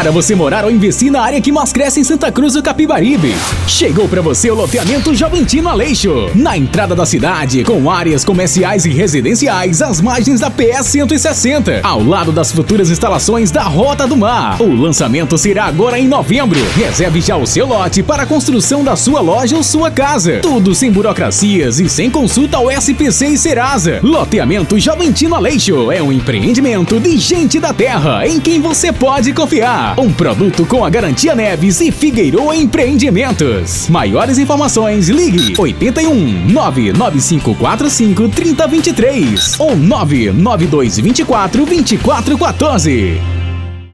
Para você morar ou investir na área que mais cresce em Santa Cruz do Capibaribe. Chegou para você o loteamento Joventino Aleixo, na entrada da cidade, com áreas comerciais e residenciais às margens da PS 160, ao lado das futuras instalações da Rota do Mar. O lançamento será agora em novembro. Reserve já o seu lote para a construção da sua loja ou sua casa. Tudo sem burocracias e sem consulta ao SPC e Serasa. Loteamento Joventino Aleixo é um empreendimento de gente da terra, em quem você pode confiar. Um produto com a garantia Neves e Figueirô Empreendimentos. Maiores informações, ligue 81 99545 3023 ou 99224 2414.